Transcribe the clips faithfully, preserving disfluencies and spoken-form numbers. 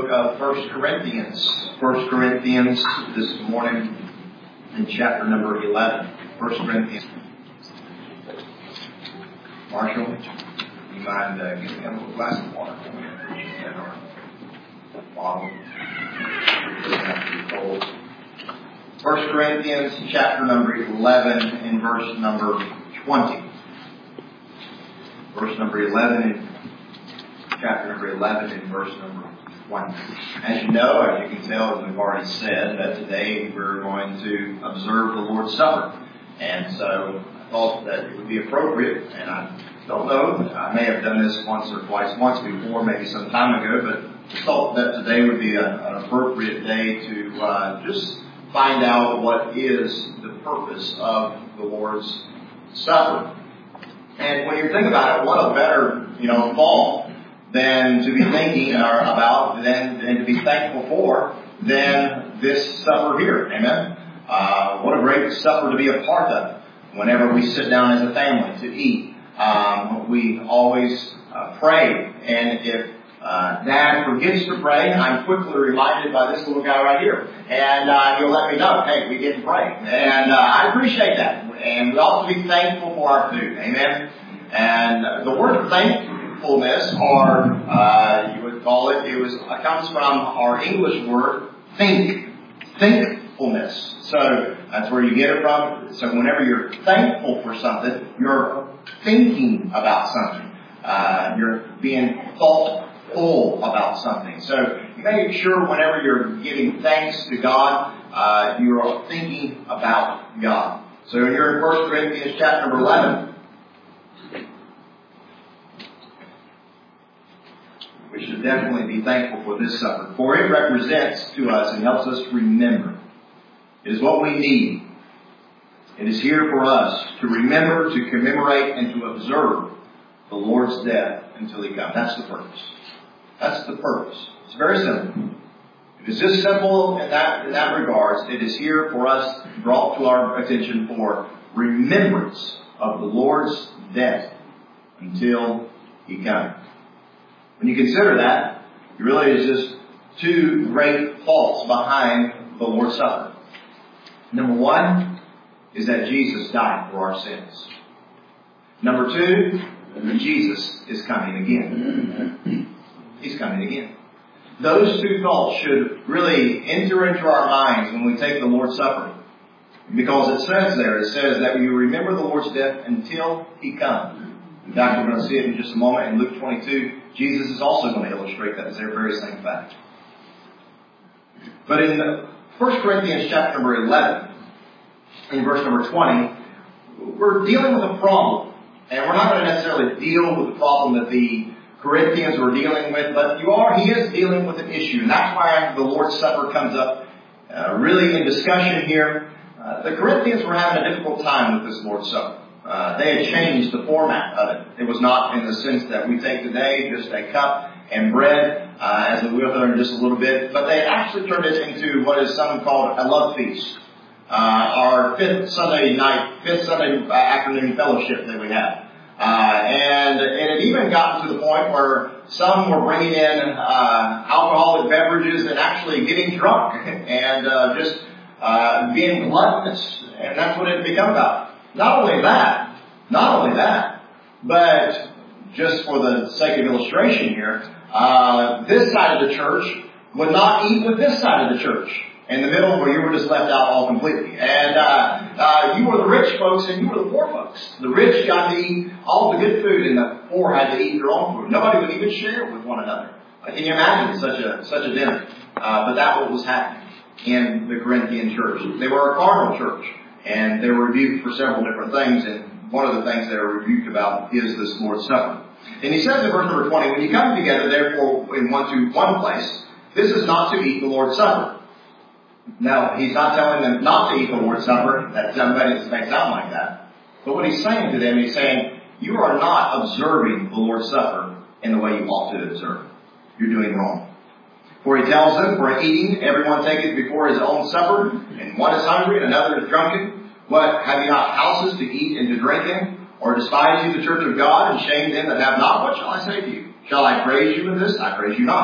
book of First Corinthians. First Corinthians this morning in chapter number eleven. First Corinthians. Marshall, you mind uh, giving me a little glass of water for me? I appreciate that. Or bottle. It doesn't have to be cold. First Corinthians chapter number eleven in verse number twenty. Verse number eleven in chapter number eleven in verse number twenty. As you know, as you can tell, as we've already said, that today we're going to observe the Lord's Supper. And so I thought that it would be appropriate, and I don't know, I may have done this once or twice, once before, maybe some time ago, but I thought that today would be a, an appropriate day to uh, just find out what is the purpose of the Lord's Supper. And when you think about it, what a better, you know, fall than to be thinking or about, than, and to be thankful for, than this supper here. Amen? Uh, what a great supper to be a part of whenever we sit down as a family to eat. Um, we always uh, pray, and if uh, Dad forgets to pray, I'm quickly reminded by this little guy right here, and uh, he'll let me know, hey, we get to pray, and uh, I appreciate that. And we ought to be thankful for our food, amen. And the word thankfulness, or uh, you would call it, it was it comes from our English word think, thankfulness. So that's where you get it from. So whenever you're thankful for something, you're thinking about something. Uh, you're being thoughtful about something. So you make sure whenever you're giving thanks to God, uh, you're thinking about God. So you're in First Corinthians chapter number eleven. We should definitely be thankful for this supper, for it represents to us and helps us remember. It is what we need. It is here for us to remember, to commemorate, and to observe the Lord's death until He comes. That's the purpose. That's the purpose. It's very simple. It is just simple in that, in that regards. It is here for us, brought to our attention for remembrance of the Lord's death until He comes. When you consider that, it really is just two great thoughts behind the Lord's Supper. Number one is that Jesus died for our sins. Number two, that Jesus is coming again. He's coming again. Those two thoughts should really enter into our minds when we take the Lord's Supper. Because it says there, it says that we remember the Lord's death until He comes. In fact, we're going to see it in just a moment in Luke twenty-two. Jesus is also going to illustrate that very same fact. But in First Corinthians chapter number eleven, in verse number twenty, we're dealing with a problem. And we're not going to necessarily deal with the problem that the Corinthians were dealing with, but you are, he is dealing with an issue. And that's why the Lord's Supper comes up uh, really in discussion here. Uh, the Corinthians were having a difficult time with this Lord's Supper. Uh, they had changed the format of it. It was not in the sense that we take today, just a cup and bread, uh, as we'll learn in just a little bit. But they actually turned it into what is some called a love feast. Uh, our fifth Sunday night, fifth Sunday afternoon fellowship that we have. Uh, and it had even gotten to the point where some were bringing in uh, alcoholic beverages and actually getting drunk and uh, just uh, being gluttonous. And that's what it had become about. Not only that, not only that, but just for the sake of illustration here, uh, this side of the church would not eat with this side of the church. In the middle, where you were just left out all completely. And uh, uh, you were the rich folks and you were the poor folks. The rich got to eat all the good food and the poor had to eat their own food. Nobody would even share it with one another. Can you imagine such a such a dinner? Uh, but that's what was happening in the Corinthian church. They were a carnal church. And they were rebuked for several different things. And one of the things they were rebuked about is this Lord's Supper. And he says in verse number twenty, when you come together, therefore, in one to one place, this is not to eat the Lord's Supper. Now, he's not telling them not to eat the Lord's Supper. That somebody may sound like that. But what he's saying to them, he's saying, you are not observing the Lord's Supper in the way you ought to observe. You're doing wrong. For he tells them, for eating, everyone taketh before his own supper, and one is hungry and another is drunken. What, have you not houses to eat and to drink in? Or despise you the church of God, and shame them that have not? What shall I say to you? Shall I praise you in this? I praise you not.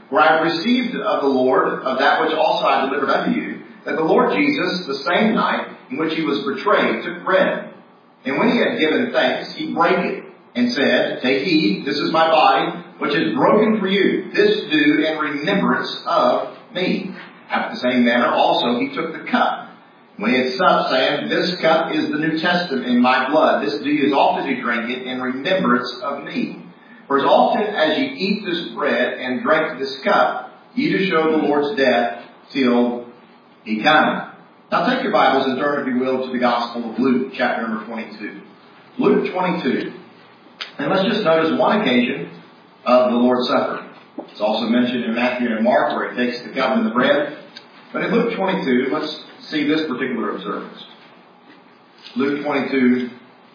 For I have received of the Lord of that which also I delivered unto you, that the Lord Jesus, the same night in which he was betrayed, took bread. And when he had given thanks, he brake it, and said, Take heed, this is my body, which is broken for you. This do in remembrance of me. After the same manner also he took the cup, when he had supped, saying, This cup is the New Testament in my blood. This do ye as often as you drink it in remembrance of me. For as often as ye eat this bread and drink this cup, ye do show the Lord's death till he come. Now take your Bibles and turn, if you will, to the Gospel of Luke, chapter number twenty-two. Luke twenty-two. And let's just notice one occasion of the Lord's Supper. It's also mentioned in Matthew and Mark, where he takes the cup and the bread. But in Luke twenty-two, let's see this particular observance. Luke twenty-two,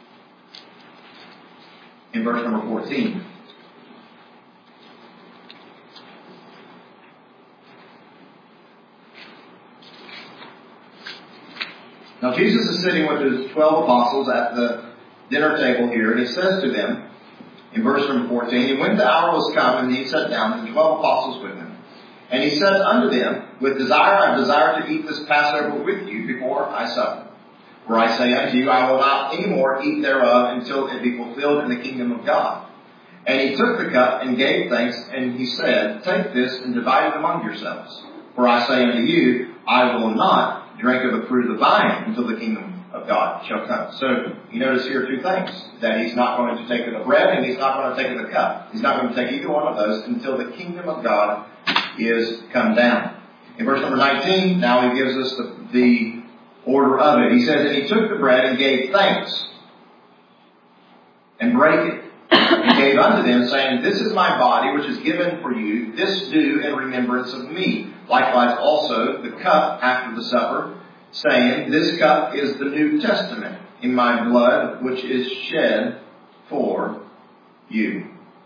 in verse number fourteen. Now Jesus is sitting with his twelve apostles at the dinner table here, and he says to them, in verse number fourteen, And when the hour was come, and he sat down, and the twelve apostles with him, and he said unto them, With desire I desire to eat this Passover with you before I suffer. For I say unto you, I will not any more eat thereof until it be fulfilled in the kingdom of God. And he took the cup and gave thanks, and he said, Take this and divide it among yourselves. For I say unto you, I will not drink of the fruit of the vine until the kingdom of God shall come. So you notice here two things, that he's not going to take of the bread and he's not going to take of the cup. He's not going to take either one of those until the kingdom of God is come down. In verse number nineteen, now he gives us the, the order of it. He says, And he took the bread and gave thanks and brake it and gave unto them, saying, This is my body which is given for you. This do in remembrance of me. Likewise also the cup after the supper, saying, This cup is the New Testament in my blood, which is shed for you.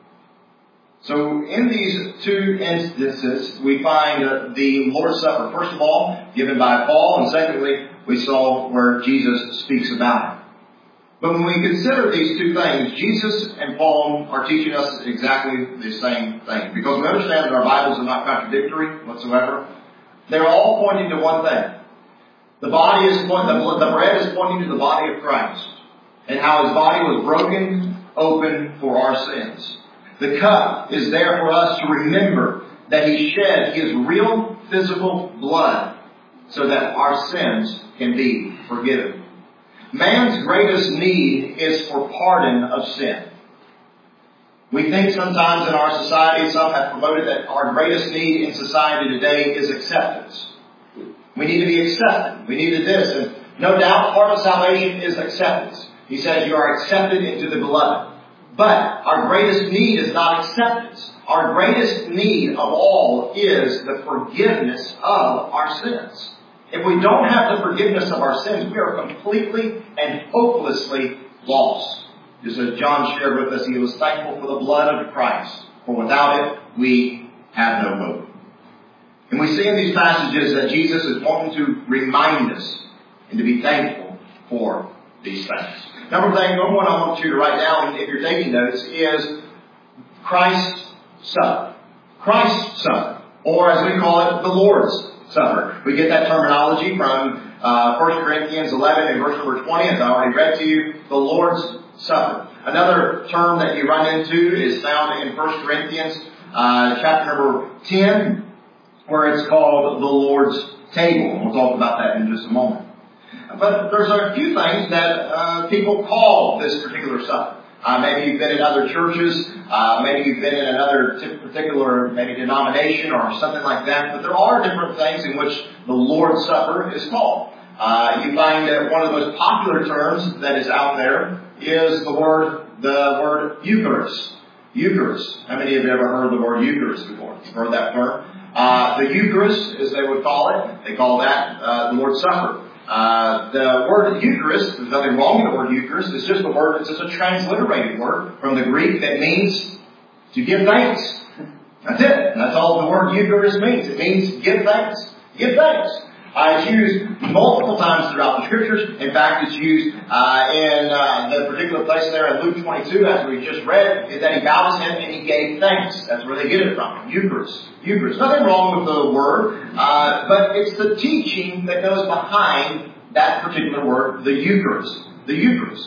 So in these two instances, we find uh, the Lord's Supper, first of all, given by Paul, and secondly, we saw where Jesus speaks about it. But when we consider these two things, Jesus and Paul are teaching us exactly the same thing. Because we understand that our Bibles are not contradictory whatsoever. They're all pointing to one thing. The body is pointing, the bread is pointing to the body of Christ, and how his body was broken open for our sins. The cup is there for us to remember that he shed his real physical blood so that our sins can be forgiven. Man's greatest need is for pardon of sin. We think sometimes in our society, some have promoted that our greatest need in society today is acceptance. We need to be accepted. We needed this. And no doubt part of salvation is acceptance. He says you are accepted into the beloved. But our greatest need is not acceptance. Our greatest need of all is the forgiveness of our sins. If we don't have the forgiveness of our sins, we are completely and hopelessly lost. Just as John shared with us, he was thankful for the blood of Christ, for without it, we have no hope. And we see in these passages that Jesus is wanting to remind us and to be thankful for these things. Number thing, number one I want you to write down, if you're taking notes, is Christ's Supper. Christ's Supper, or as we call it, the Lord's Supper. We get that terminology from uh, First Corinthians eleven and verse number twenty, as I already read to you, the Lord's Supper. Another term that you run into is found in First Corinthians uh, chapter number ten, where it's called the Lord's Table. And we'll talk about that in just a moment. But there's a few things that uh, people call this particular supper. Uh, maybe you've been in other churches, uh, maybe you've been in another t- particular maybe denomination or something like that, but there are different things in which the Lord's Supper is called. Uh, you find that one of the most popular terms that is out there is the word, the word Eucharist. Eucharist. How many of you have ever heard the word Eucharist before? You've heard that term? Uh, the Eucharist, as they would call it, they call that uh, the Lord's Supper. Uh, the word Eucharist, there's nothing wrong with the word Eucharist, it's just a word, it's just a transliterated word from the Greek that means to give thanks. That's it. That's all the word Eucharist means. It means give thanks. Give thanks. Uh, it's used multiple times throughout the Scriptures. In fact, it's used uh, in uh, the particular place there in Luke twenty-two, as we just read, is that he bowed his head and he gave thanks. That's where they get it from. Eucharist. Eucharist. Nothing wrong with the word, uh, but it's the teaching that goes behind that particular word, the Eucharist. The Eucharist.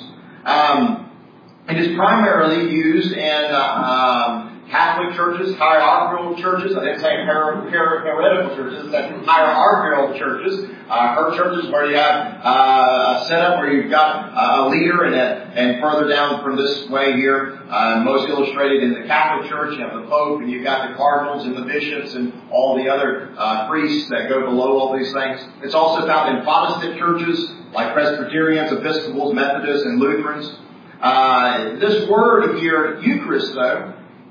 Um, it is primarily used in uh, um, Catholic churches, hierarchical churches. I didn't say her- her- heretical churches. That's hierarchical churches. Uh, her churches where you have uh, a setup where you've got uh, a leader, and a, and further down from this way here, uh, most illustrated in the Catholic Church, you have the Pope, and you've got the cardinals and the bishops and all the other uh, priests that go below all these things. It's also found in Protestant churches like Presbyterians, Episcopals, Methodists, and Lutherans. Uh, this word here, Eucharist, though,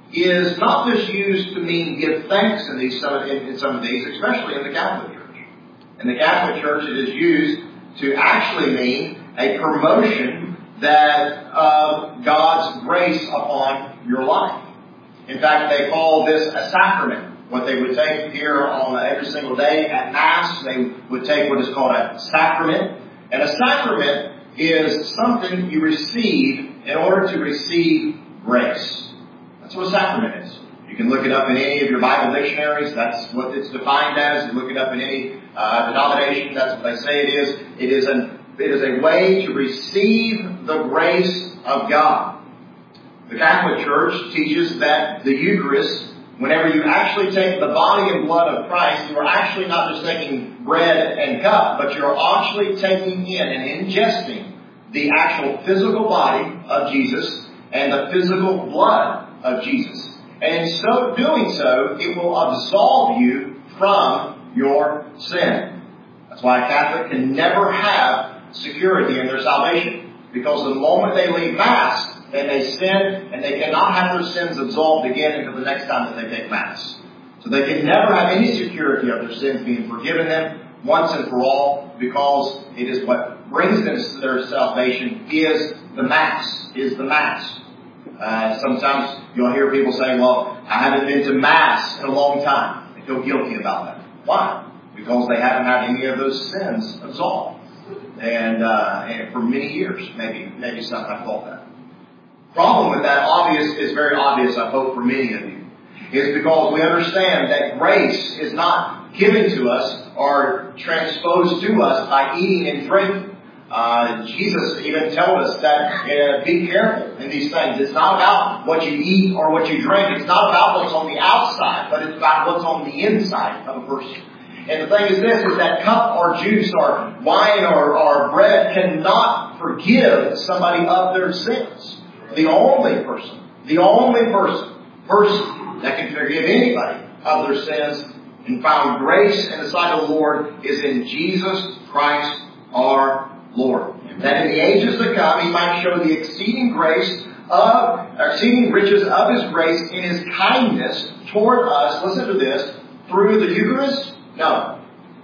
is not just used to mean give thanks in these some in, in some of these, especially in the Catholic Church. In the Catholic Church, it is used to actually mean a promotion that of God's grace upon your life. In fact, they call this a sacrament. What they would take here on every single day at Mass, they would take what is called a sacrament. And a sacrament is something you receive in order to receive grace. That's what a sacrament is. You can look it up in any of your Bible dictionaries. That's what it's defined as. You look it up in any uh, denomination. That's what they say it is. It is, an, it is a way to receive the grace of God. The Catholic Church teaches that the Eucharist, whenever you actually take the body and blood of Christ, you are actually not just taking bread and cup, but you're actually taking in and ingesting the actual physical body of Jesus and the physical blood of Jesus. And in so doing so, it will absolve you from your sin. That's why a Catholic can never have security in their salvation. Because the moment they leave Mass, then they sin, and they cannot have their sins absolved again until the next time that they take Mass. So they can never have any security of their sins being forgiven them once and for all, because it is what brings them to their salvation is the Mass, is the Mass. Uh, sometimes you'll hear people say, well, I haven't been to Mass in a long time. They feel guilty about that. Why? Because they haven't had any of those sins absolved. And, uh, and for many years, maybe, maybe some have thought that. Problem with that obvious is very obvious, I hope, for many of you, is because we understand that grace is not given to us or transposed to us by eating and drinking. Uh, Jesus even told us that uh, be careful in these things. It's not about what you eat or what you drink. It's not about what's on the outside, but it's about what's on the inside of a person. And the thing is this, is that cup or juice or wine or, or bread cannot forgive somebody of their sins. The only person, the only person, person that can forgive anybody of their sins and find grace in the sight of the Lord is in Jesus Christ our Lord. That in the ages to come He might show the exceeding grace of, exceeding riches of His grace in His kindness toward us, listen to this, through the Eucharist? No.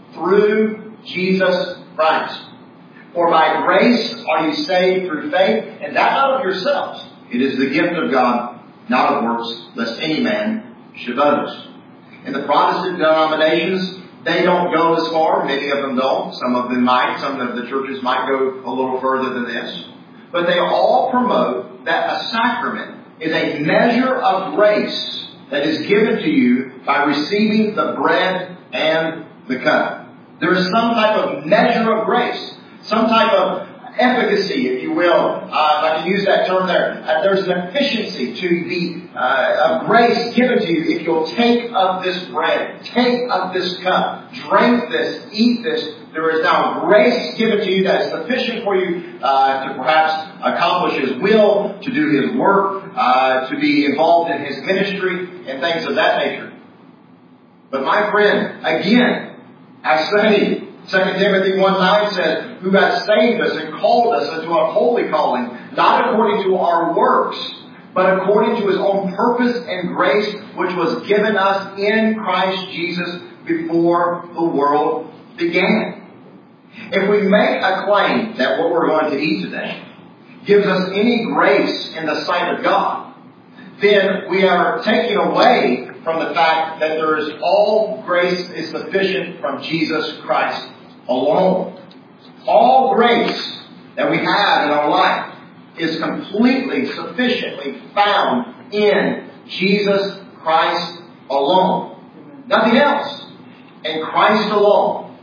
Through Jesus Christ. For by grace are you saved through faith, and that not of yourselves. It is the gift of God, not of works, lest any man should boast. In the Protestant denominations, they don't go as far. Many of them don't. Some of them might. Some of the churches might go a little further than this. But they all promote that a sacrament is a measure of grace that is given to you by receiving the bread and the cup. There is some type of measure of grace, some type of efficacy, if you will, uh, if I can use that term there. Uh, there's an efficiency to the uh, of grace given to you if you'll take of this bread, take of this cup, drink this, eat this. There is now grace given to you that is sufficient for you uh, to perhaps accomplish His will, to do His work, uh, to be involved in His ministry, and things of that nature. But my friend, again, I studied Second Timothy one nine says, who has saved us and called us into a holy calling, not according to our works, but according to His own purpose and grace, which was given us in Christ Jesus before the world began. If we make a claim that what we're going to eat today gives us any grace in the sight of God, then we are taking away from the fact that there is all grace is sufficient from Jesus Christ alone. All grace that we have in our life is completely, sufficiently found in Jesus Christ alone. Nothing else. In Christ alone.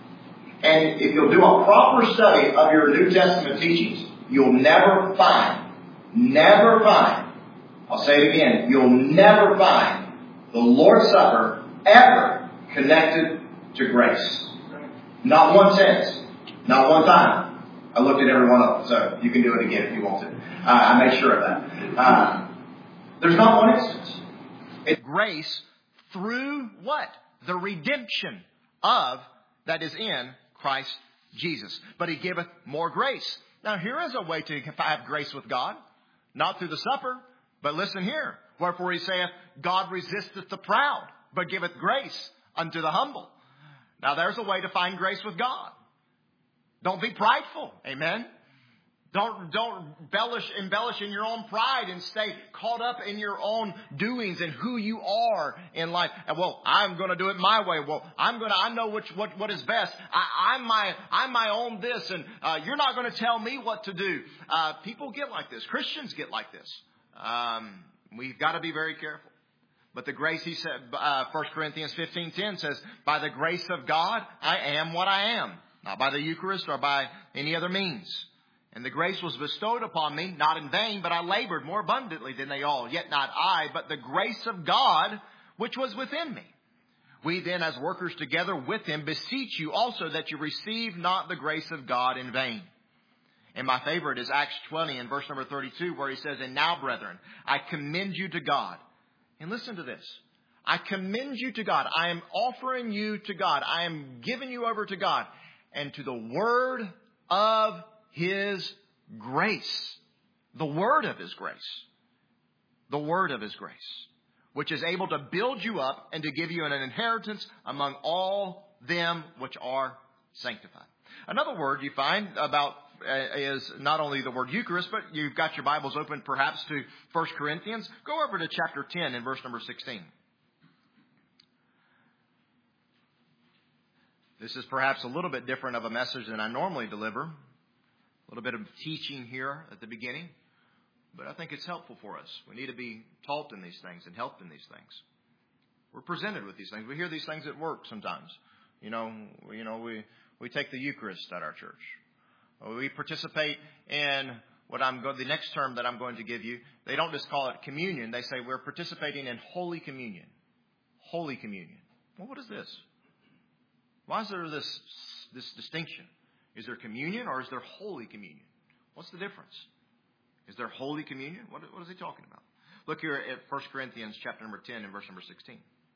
And if you'll do a proper study of your New Testament teachings, you'll never find, never find, I'll say it again, you'll never find the Lord's Supper ever connected to grace. Not one sense. Not one time. I looked at every one of them, so you can do it again if you want to. Uh, I made sure of that. Uh, there's not one instance. It's grace through what? The redemption of that is in Christ Jesus. But He giveth more grace. Now here is a way to have grace with God. Not through the supper, but listen here. Wherefore He saith, God resisteth the proud, but giveth grace unto the humble. Now there's a way to find grace with God. Don't be prideful. Amen. Don't, don't embellish, embellish in your own pride and stay caught up in your own doings and who you are in life. And, well, I'm going to do it my way. Well, I'm going to, I know which, what, what is best. I, I'm my, I'm my own this, and uh, you're not going to tell me what to do. Uh, people get like this. Christians get like this. Um, we've got to be very careful. But the grace, he said, uh, First Corinthians fifteen ten says, by the grace of God, I am what I am. Not by the Eucharist or by any other means. And the grace was bestowed upon me, not in vain, but I labored more abundantly than they all. Yet not I, but the grace of God, which was within me. We then, as workers together with Him, beseech you also that you receive not the grace of God in vain. And my favorite is Acts twenty in verse number thirty-two, where he says, and now, brethren, I commend you to God. And listen to this. I commend you to God. I am offering you to God. I am giving you over to God. And to the word of His grace. The word of His grace. The word of His grace. Which is able to build you up and to give you an inheritance among all them which are sanctified. Another word you find about uh, is not only the word Eucharist, but you've got your Bibles open perhaps to First Corinthians. Go over to chapter ten and verse number sixteen. This is perhaps a little bit different of a message than I normally deliver. A little bit of teaching here at the beginning. But I think it's helpful for us. We need to be taught in these things and helped in these things. We're presented with these things. We hear these things at work sometimes. You know, we, you know, we, we take the Eucharist at our church. We participate in what I'm going, the next term that I'm going to give you. They don't just call it communion. They say we're participating in Holy Communion. Holy Communion. Well, what is this? Why is there this, this distinction? Is there communion or is there Holy Communion? What's the difference? Is there Holy Communion? What, what is he talking about? Look here at First Corinthians chapter number ten and verse number sixteen.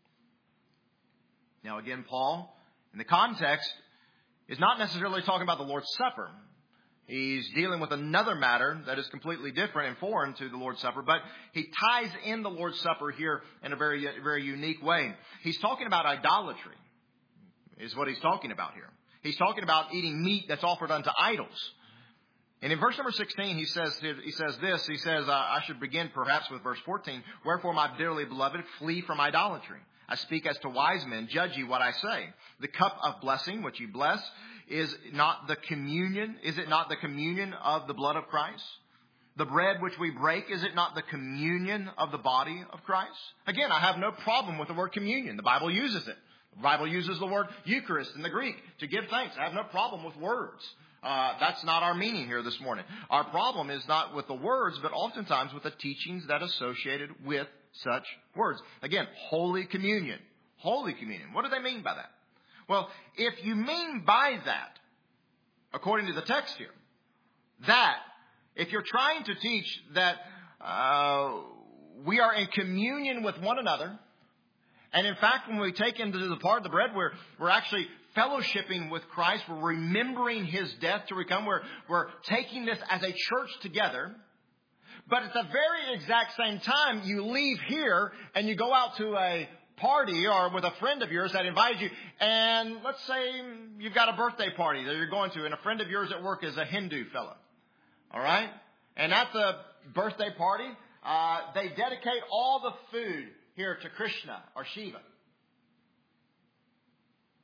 Now again, Paul, in the context, is not necessarily talking about the Lord's Supper. He's dealing with another matter that is completely different and foreign to the Lord's Supper, but he ties in the Lord's Supper here in a very, very unique way. He's talking about idolatry, is what he's talking about here. He's talking about eating meat that's offered unto idols. And in verse number sixteen, he says, he says this, he says, uh, I should begin perhaps with verse fourteen. Wherefore, my dearly beloved, flee from idolatry. I speak as to wise men, judge ye what I say. The cup of blessing, which ye bless, is not the communion, is it not the communion of the blood of Christ? The bread which we break, is it not the communion of the body of Christ? Again, I have no problem with the word communion. The Bible uses it. The Bible uses the word Eucharist in the Greek to give thanks. I have no problem with words. Uh, that's not our meaning here this morning. Our problem is not with the words, but oftentimes with the teachings that are associated with such words. Again, Holy Communion. Holy Communion. What do they mean by that? Well, if you mean by that, according to the text here, that if you're trying to teach that uh, we are in communion with one another, and in fact, when we take into the part of the bread, we're, we're actually fellowshipping with Christ. We're remembering His death to become. We're, we're taking this as a church together. But at the very exact same time, you leave here and you go out to a party or with a friend of yours that invited you. And let's say you've got a birthday party that you're going to, and a friend of yours at work is a Hindu fellow. All right? And at the birthday party, uh, they dedicate all the food here to Krishna or Shiva.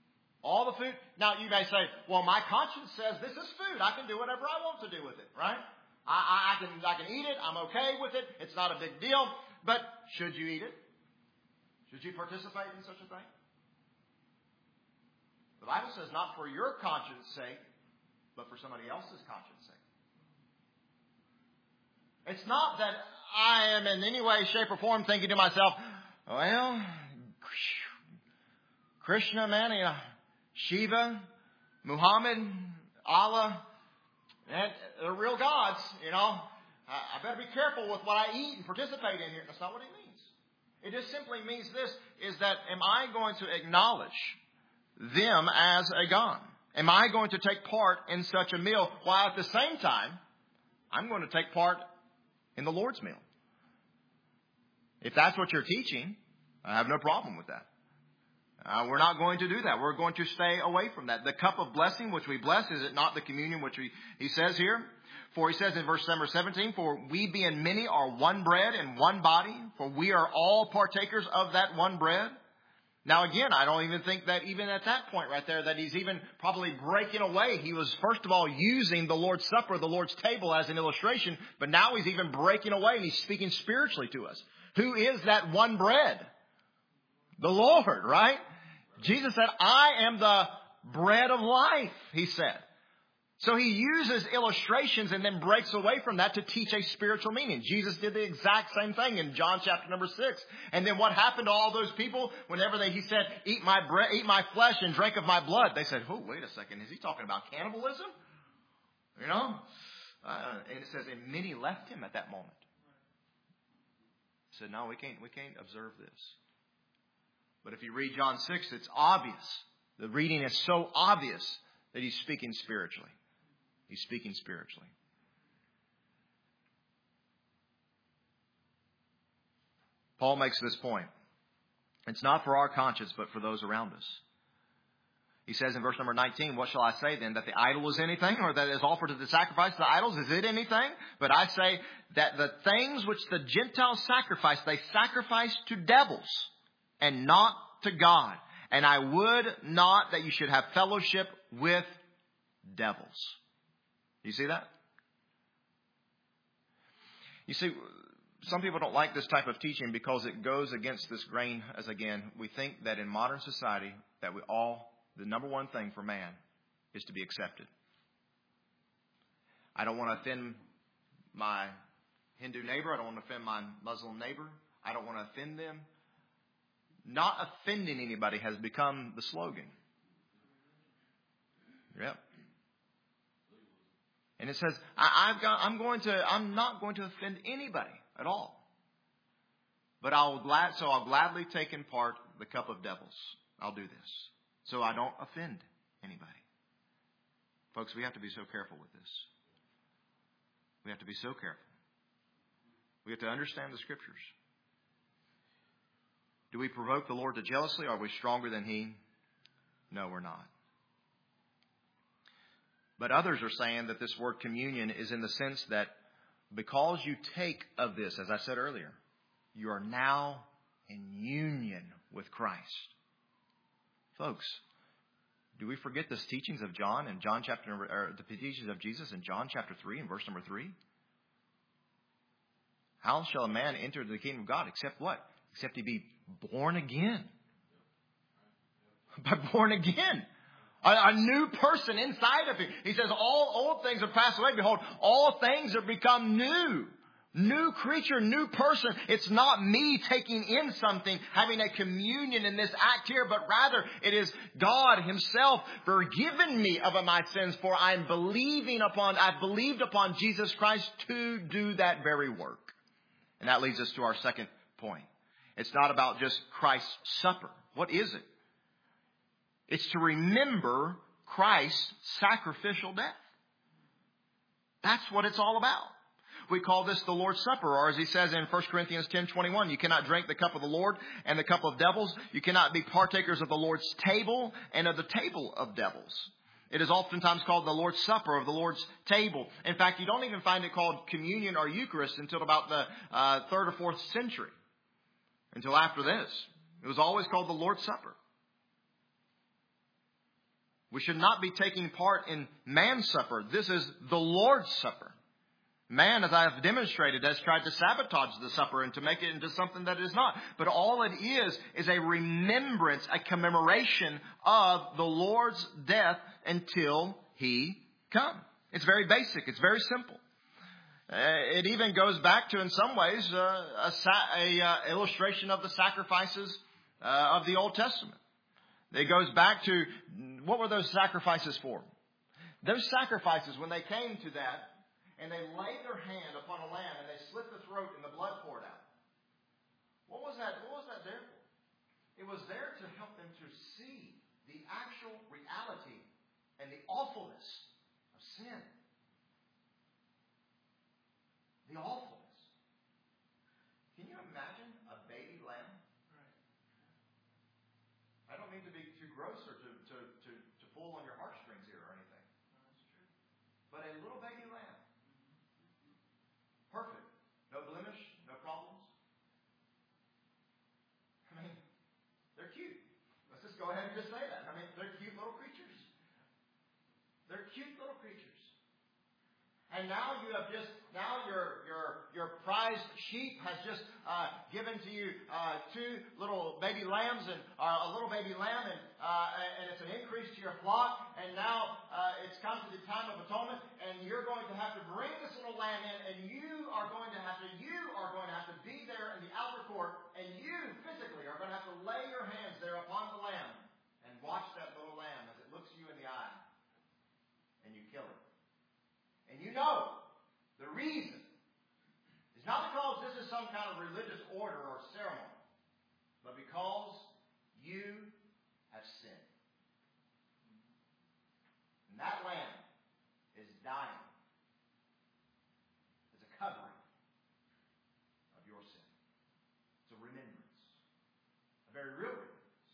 All the food. Now you may say, well, my conscience says this is food. I can do whatever I want to do with it, right? I, I, I can I can eat it. I'm okay with it. It's not a big deal. But should you eat it? Should you participate in such a thing? The Bible says not for your conscience sake, but for somebody else's conscience sake. It's not that I am in any way, shape, or form thinking to myself, well, Krishna, man, you know, Shiva, Muhammad, Allah, and they're real gods, you know. I better be careful with what I eat and participate in here. That's not what it means. It just simply means this, is that am I going to acknowledge them as a God? Am I going to take part in such a meal while at the same time I'm going to take part in the Lord's meal? If that's what you're teaching, I have no problem with that. Uh, we're not going to do that. We're going to stay away from that. The cup of blessing which we bless, is it not the communion which we, he says here? For he says in verse number seventeen, for we being many are one bread and one body, for we are all partakers of that one bread. Now again, I don't even think that even at that point right there, that he's even probably breaking away. He was first of all using the Lord's Supper, the Lord's table as an illustration, but now he's even breaking away and he's speaking spiritually to us. Who is that one bread? The Lord, right? Jesus said, I am the bread of life, he said. So he uses illustrations and then breaks away from that to teach a spiritual meaning. Jesus did the exact same thing in John chapter number six. And then what happened to all those people whenever they, he said, eat my bread, eat my flesh and drink of my blood? They said, oh, wait a second. Is he talking about cannibalism? You know? Uh, and it says, and many left him at that moment. He said, no, we can't, we can't observe this. But if you read John six, it's obvious. The reading is so obvious that he's speaking spiritually. He's speaking spiritually. Paul makes this point. It's not for our conscience, but for those around us. He says in verse number nineteen, what shall I say then? That the idol is anything, or that is offered to the sacrifice of the idols? Is it anything? But I say that the things which the Gentiles sacrifice, they sacrifice to devils and not to God. And I would not that you should have fellowship with devils. You see that? You see, some people don't like this type of teaching because it goes against this grain. As again, we think that in modern society that we all, the number one thing for man is to be accepted. I don't want to offend my Hindu neighbor. I don't want to offend my Muslim neighbor. I don't want to offend them. Not offending anybody has become the slogan. Yep. And it says, I, I've got, I'm going to, I'm not going to offend anybody at all. But I'll glad, so I'll gladly take in part the cup of devils. I'll do this. So I don't offend anybody. Folks, we have to be so careful with this. We have to be so careful. We have to understand the Scriptures. Do we provoke the Lord to jealousy? Are we stronger than He? No, we're not. But others are saying that this word communion is in the sense that because you take of this, as I said earlier, you are now in union with Christ. Folks, do we forget the teachings of John in John chapter number, or the teachings of Jesus in John chapter three and verse number three? How shall a man enter the kingdom of God except what? Except he be born again. By born again. A, a new person inside of him. He says, all old things have passed away. Behold, all things have become new. New creature, new person. It's not me taking in something, having a communion in this act here, but rather it is God Himself forgiven me of my sins, for I'm believing upon, I've believed upon Jesus Christ to do that very work. And that leads us to our second point. It's not about just Christ's supper. What is it? It's to remember Christ's sacrificial death. That's what it's all about. We call this the Lord's Supper, or as he says in First Corinthians ten twenty-one, you cannot drink the cup of the Lord and the cup of devils. You cannot be partakers of the Lord's table and of the table of devils. It is oftentimes called the Lord's Supper or the Lord's table. In fact, you don't even find it called communion or Eucharist until about the uh, third or fourth century. Until after this. It was always called the Lord's Supper. We should not be taking part in man's supper. This is the Lord's supper. Man, as I have demonstrated, has tried to sabotage the supper and to make it into something that it is not. But all it is is a remembrance, a commemoration of the Lord's death until He come. It's very basic. It's very simple. Uh, it even goes back to, in some ways, uh, a, sa- a uh, illustration of the sacrifices uh, of the Old Testament. It goes back to, what were those sacrifices for? Those sacrifices, when they came to that, and they laid their hand upon a lamb and they slit the throat and the blood poured out. What was that? What was that there for? It was there to help them to see the actual reality and the awfulness of sin. The awfulness. Can you imagine a baby lamb? I don't mean to be too gross or to, to, to, to pull on your heartstrings here or anything. But a little baby lamb. Perfect. No blemish, no problems. I mean, they're cute. Let's just go ahead and just say that. I mean, they're cute little creatures. They're cute little creatures. And now you have just, now your your your prized sheep has just uh, given to you uh, two little baby lambs and uh, a little baby lamb, and uh, and it's an increase to your flock. And now uh, it's come to the time of atonement, and you're going to have to bring this little lamb in, and you are going to have to you are going to have to be there in the outer court, and you physically are going to have to lay your hands there upon the lamb and watch that little lamb as it looks you in the eye, and you kill it. And you know, the reason is not because this is some kind of religious order or ceremony, but because you have sinned. And that lamb is dying. It's a covering of your sin. It's a remembrance. A very real remembrance.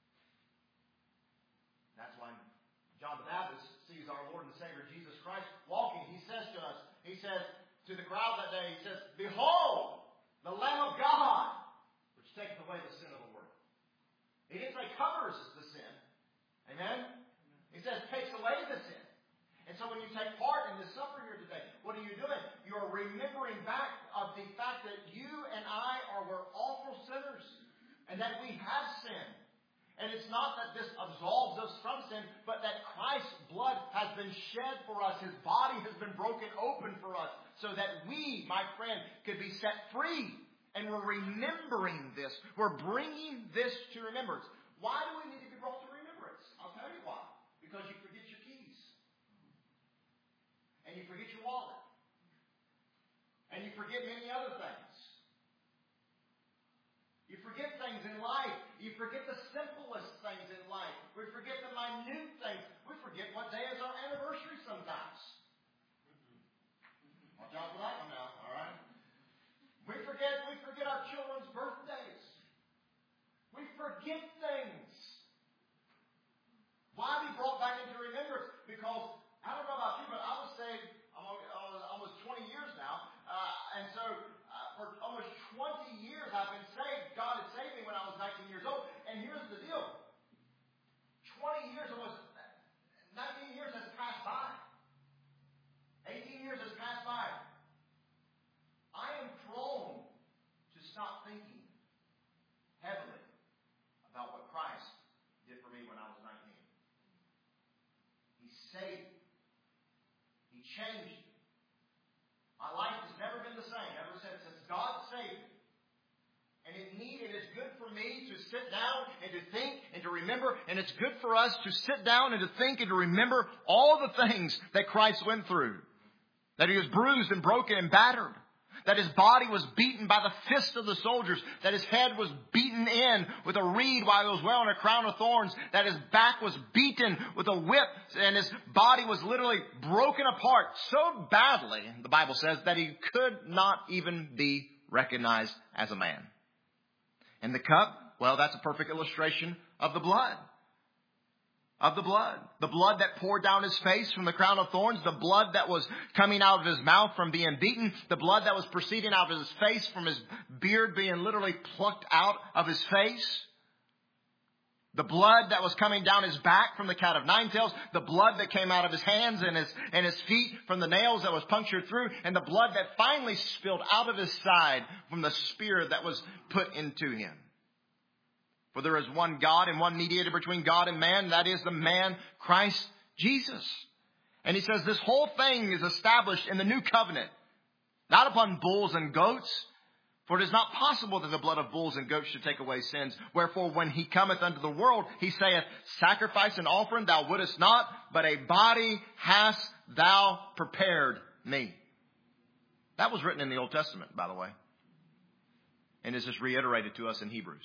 That's why John the Baptist sees our Lord and Savior Jesus Christ walking. He says to us, he says to the crowd that day, he says, "Behold, the Lamb of God, which taketh away the sin of the world." He didn't say covers the sin. Amen? He says takes away the sin. And so when you take part in this supper here today, what are you doing? You are remembering back of the fact that you and I are were awful sinners, and that we have sinned. And it's not that this absolves us from sin, but that Christ's blood has been shed for us. His body has been broken open for us so that we, my friend, could be set free. And we're remembering this. We're bringing this to remembrance. Why do we need to be brought to remembrance? I'll tell you why. Because you forget your keys. And you forget your wallet. And you forget many other things. You forget things in life. You forget the simplest things in life. We forget the minute things. We forget what day is our anniversary sometimes. Watch out for that one now, all right? We forget, we forget our children's birthdays. We forget things. Why be brought back into remembrance? Because, I don't know about you, but I was saved almost twenty years now. Uh, and so, uh, for almost twenty years I've been saved. God had saved me when I was nineteen years old. And here's the deal. twenty years, almost nineteen years has passed by. eighteen years has passed by. I am prone to stop thinking heavily about what Christ did for me when I was nineteen. He saved me. He changed me. My life has never been the same ever since, since God saved me. And it needed, it's good for me to sit down and to think and to remember. And it's good for us to sit down and to think and to remember all the things that Christ went through. That He was bruised and broken and battered. That His body was beaten by the fist of the soldiers. That His head was beaten in with a reed while He was wearing a crown of thorns. That His back was beaten with a whip. And His body was literally broken apart so badly, the Bible says, that He could not even be recognized as a man. And the cup, well, that's a perfect illustration of the blood. Of the blood. The blood that poured down His face from the crown of thorns. The blood that was coming out of His mouth from being beaten. The blood that was proceeding out of His face from His beard being literally plucked out of His face. The blood that was coming down his back from the cat of nine tails, the blood that came out of his hands and his, and his feet from the nails that was punctured through, and the blood that finally spilled out of his side from the spear that was put into him. For there is one God and one mediator between God and man, that is the man Christ Jesus. And he says this whole thing is established in the new covenant, not upon bulls and goats. For it is not possible that the blood of bulls and goats should take away sins. Wherefore, when he cometh unto the world, he saith, sacrifice and offering thou wouldest not, but a body hast thou prepared me. That was written in the Old Testament, by the way. And is just reiterated to us in Hebrews.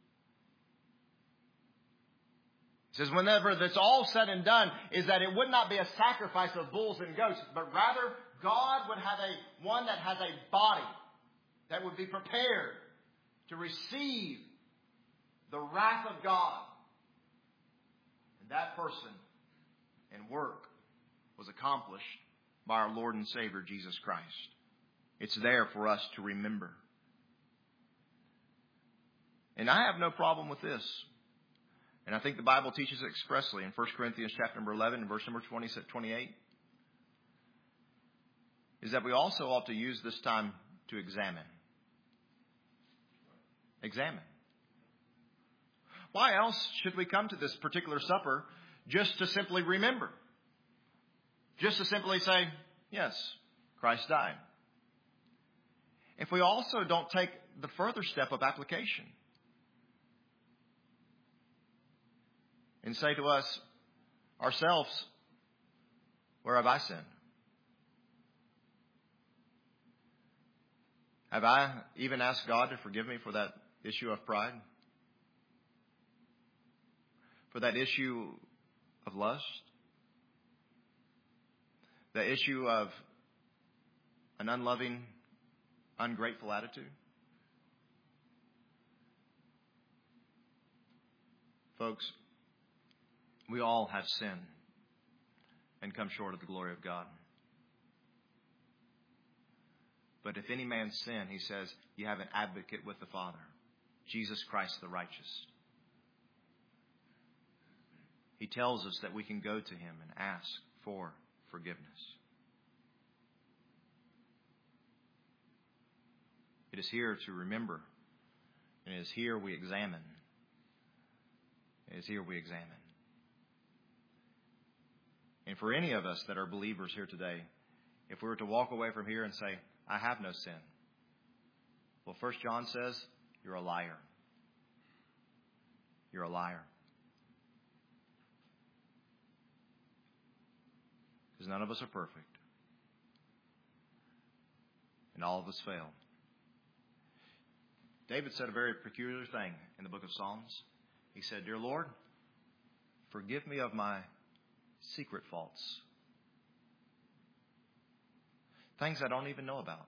It says, whenever that's all said and done, is that it would not be a sacrifice of bulls and goats, but rather God would have a one that has a body that would be prepared to receive the wrath of God. And that person and work was accomplished by our Lord and Savior, Jesus Christ. It's there for us to remember. And I have no problem with this. And I think the Bible teaches it expressly in First Corinthians chapter number eleven and verse number twenty, twenty-eight. Is that we also ought to use this time to examine. Examine. Why else should we come to this particular supper just to simply remember? Just to simply say, yes, Christ died. If we also don't take the further step of application and say to us, ourselves, where have I sinned? Have I even asked God to forgive me for that issue of pride? For that issue of lust? The issue of an unloving, ungrateful attitude? Folks, we all have sinned and come short of the glory of God. But if any man sin, he says, you have an advocate with the Father, Jesus Christ the righteous. He tells us that we can go to him and ask for forgiveness. It is here to remember. And it is here we examine. It is here we examine. And for any of us that are believers here today, if we were to walk away from here and say, I have no sin. Well, First John says, you're a liar. You're a liar. Because none of us are perfect. And all of us fail. David said a very peculiar thing in the book of Psalms. He said, Dear Lord, forgive me of my secret faults. Things I don't even know about.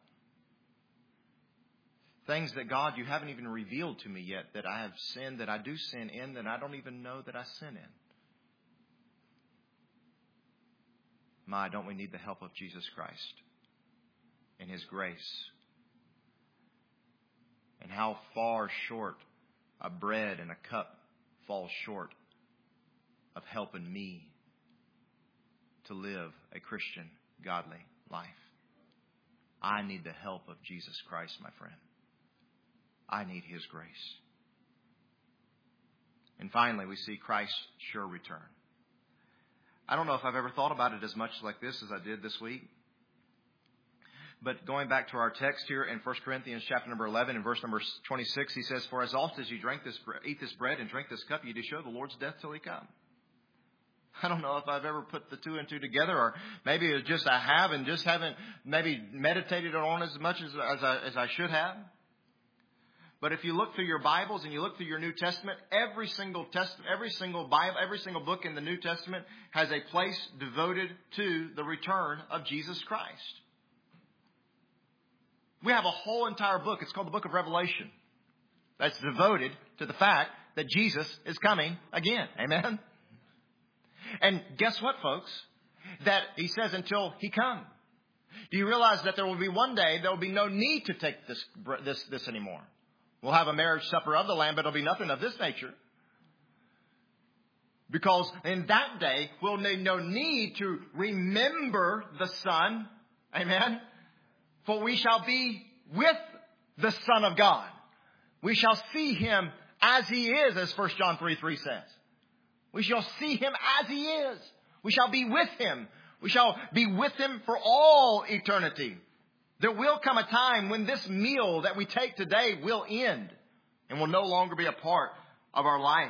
Things that, God, you haven't even revealed to me yet that I have sinned, that I do sin in, that I don't even know that I sin in. My, don't we need the help of Jesus Christ and his grace? And how far short a bread and a cup falls short of helping me to live a Christian, godly life. I need the help of Jesus Christ, my friend. I need his grace. And finally, we see Christ's sure return. I don't know if I've ever thought about it as much like this as I did this week. But going back to our text here in First Corinthians chapter number eleven and verse number twenty-six, he says, For as often as you drink this, eat this bread and drink this cup, you do show the Lord's death till he come. I don't know if I've ever put the two and two together, or maybe it's just I have and just haven't maybe meditated on as much as, as, I, as I should have. But if you look through your Bibles and you look through your New Testament, every single test, every single Bible, every single book in the New Testament has a place devoted to the return of Jesus Christ. We have a whole entire book. It's called the Book of Revelation. That's devoted to the fact that Jesus is coming again. Amen. And guess what, folks? That he says until he comes. Do you realize that there will be one day there will be no need to take this this this anymore? We'll have a marriage supper of the Lamb, but it'll be nothing of this nature. Because in that day, we'll need no need to remember the Son. Amen. For we shall be with the Son of God. We shall see Him as He is, as First John three three says. We shall see Him as He is. We shall be with Him. We shall be with Him for all eternity. There will come a time when this meal that we take today will end and will no longer be a part of our life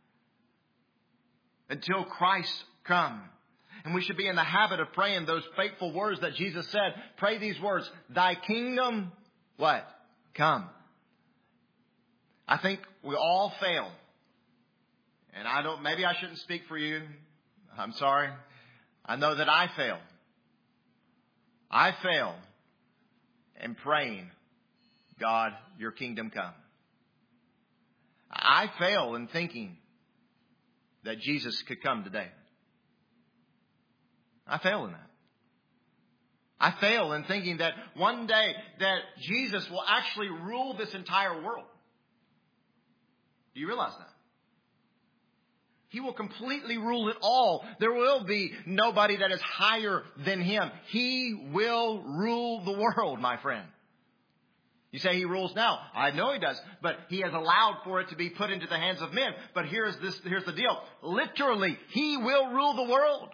until Christ come. And we should be in the habit of praying those faithful words that Jesus said. Pray these words. Thy kingdom, what? Come. I think we all fail. And I don't, maybe I shouldn't speak for you. I'm sorry. I know that I fail. I fail in praying, God, your kingdom come. I fail in thinking that Jesus could come today. I fail in that. I fail in thinking that one day that Jesus will actually rule this entire world. Do you realize that? He will completely rule it all. There will be nobody that is higher than Him. He will rule the world, my friend. You say He rules now. I know He does. But He has allowed for it to be put into the hands of men. But here's this, here's the deal. Literally, He will rule the world.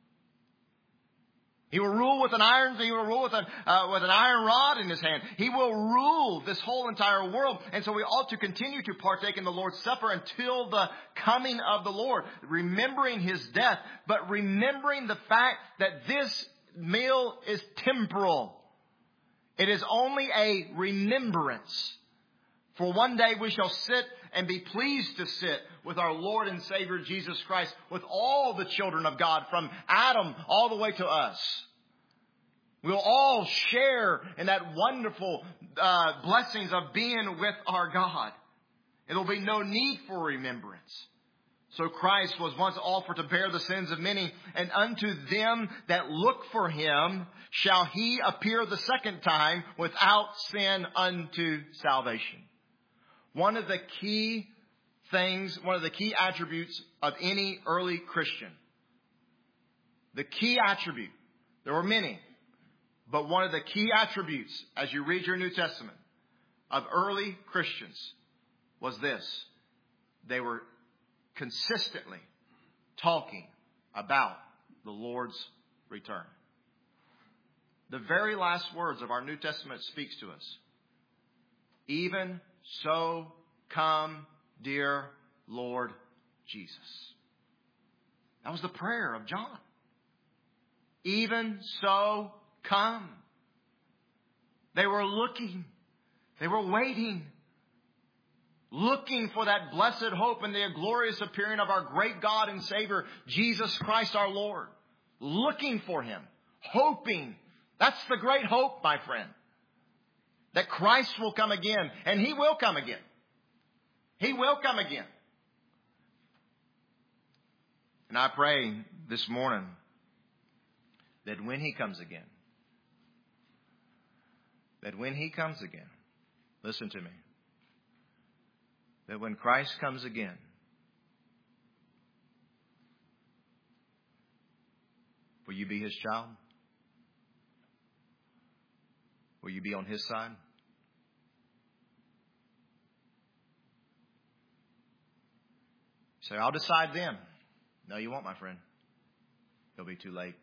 He will rule with an iron, he will rule with an, uh, with an iron rod in His hand. He will rule this whole entire world. And so we ought to continue to partake in the Lord's Supper until the coming of the Lord, remembering His death, but remembering the fact that this meal is temporal. It is only a remembrance. For one day we shall sit and be pleased to sit with our Lord and Savior Jesus Christ, with all the children of God, from Adam all the way to us. We'll all share in that wonderful uh, blessings of being with our God. There'll be no need for remembrance. So Christ was once offered to bear the sins of many, and unto them that look for Him shall He appear the second time without sin unto salvation. One of the key things, one of the key attributes of any early Christian. The key attribute, there were many, but one of the key attributes as you read your New Testament of early Christians was this. They were consistently talking about the Lord's return. The very last words of our New Testament speaks to us. Even so come, dear Lord Jesus. That was the prayer of John. Even so come. They were looking. They were waiting. Looking for that blessed hope and the glorious appearing of our great God and Savior, Jesus Christ our Lord. Looking for Him. Hoping. That's the great hope, my friend. That Christ will come again. And He will come again. He will come again. And I pray this morning that when He comes again, that when He comes again, listen to me, that when Christ comes again, will you be His child? Will you be on His side? Say, I'll decide then. No, you won't, my friend. It'll be too late.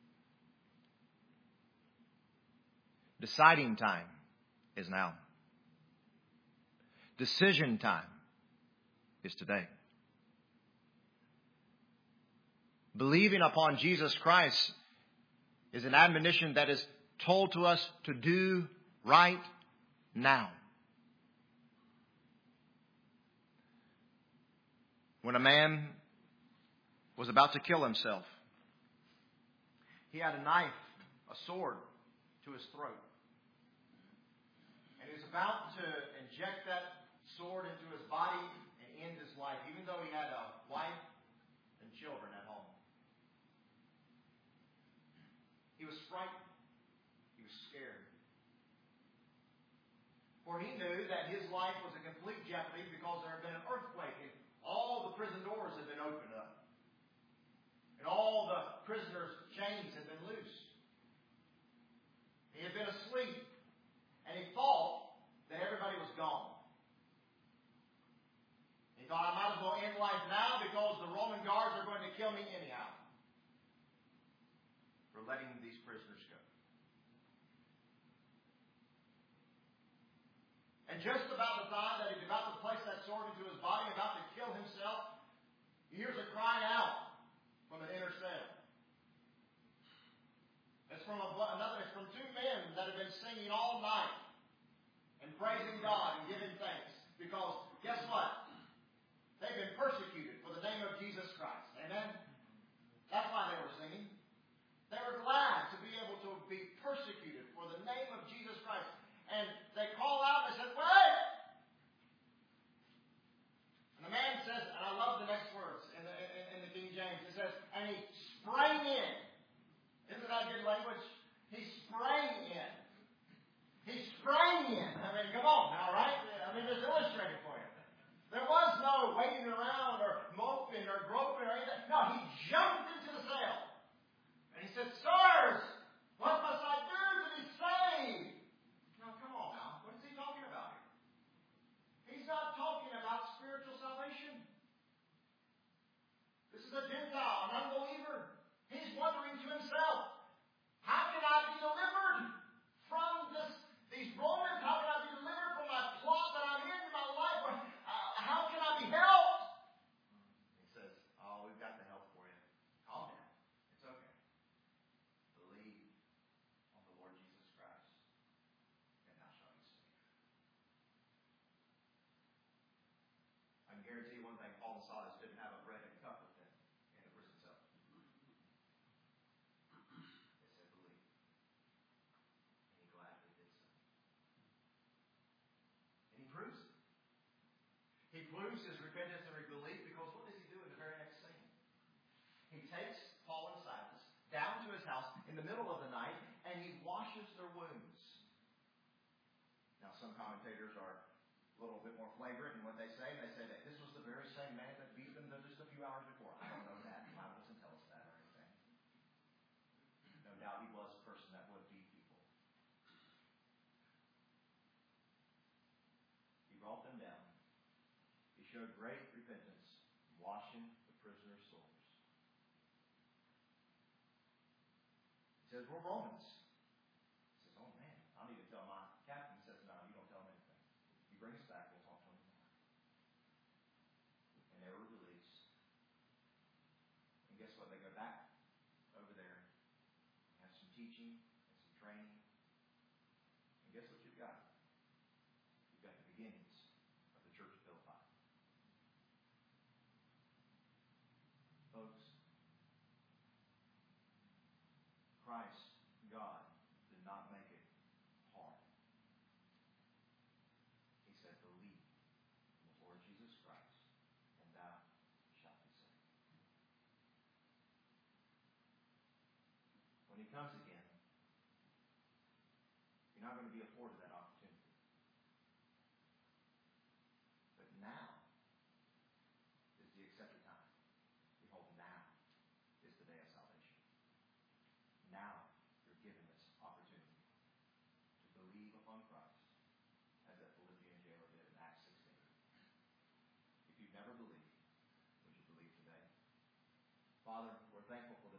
Deciding time is now. Decision time is today. Believing upon Jesus Christ is an admonition that is told to us to do right now. When a man was about to kill himself, he had a knife, a sword, to his throat. And he was about to inject that sword into his body and end his life, even though he had a wife and children at home. He was frightened. He was scared. For he knew that his life was in complete jeopardy because there had been an earthquake and all the prison doors had been opened up. prisoner's chains had been loosed. He had been asleep. And he thought that everybody was gone. He thought, I might as well end life now because the Roman guards are going to kill me anyhow for letting these prisoners go. And just about the time that he's about to place that sword into his body, about to kill himself, he hears a cry out from an inner cell. It's from a, another. It's from two men that have been singing all night and praising God and giving thanks. Because guess what? They've been persecuted for the name of Jesus Christ. Amen? That's why they were singing. They were glad to be able to be persecuted for the name of Jesus Christ. And they call out and they said, wait! And the man says, and I love the next words in the, in, in the King James. It says, and he sprang in. Isn't that good language? He sprang in. He sprang in. I mean, come on now, right? I mean, it's illustrated for you. There was no waiting around or moping or groping or anything. No, he jumped into the cell. And he said, sirs, what must I do to be saved? Now, come on now. What is he talking about here? He's not talking about spiritual salvation. This is a Gentile, an unbeliever. He's wondering to himself, how can I be delivered from this, these Romans? How can I be delivered from my plot that I'm in in my life? Uh, how can I be helped? He says, oh, we've got the help for you. Calm down. It's okay. Believe on the Lord Jesus Christ, and thou shalt be saved. I can guarantee you one thing, Paul and Silas didn't have a bread and cup with them in the prison cell. They said, believe. And he gladly did so. And he proves it. He proves his repentance and belief because what does he do in the very next scene? He takes Paul and Silas down to his house in the middle of the night and he washes their wounds. Now some commentators are a little bit more flagrant in what they say. They say that this was the very same man that beat them just a few hours before. I don't know that. The Bible doesn't tell us that or anything. No doubt he was a person that would beat people. He brought them down. He showed great repentance, washing the prisoner's sores. He says, we're Romans. He says, oh man, I need to tell my captain. He says, no, you don't tell him anything. You bring us back, we'll talk to him tomorrow. And they were released. And guess what? They go back over there, have some teaching and some training. And guess what you've got? You've got the beginnings of the Church of Philippi. Folks, Christ, God, did not make it hard. He said, believe in the Lord Jesus Christ, and thou shalt be saved. When he comes again, you're not going to be afforded that opportunity. But now is the accepted time. Behold, now is the day of salvation. Now you're given this opportunity to believe upon Christ, as that Philippian jailer did in Acts sixteen. If you've never believed, would you believe today? Father, we're thankful for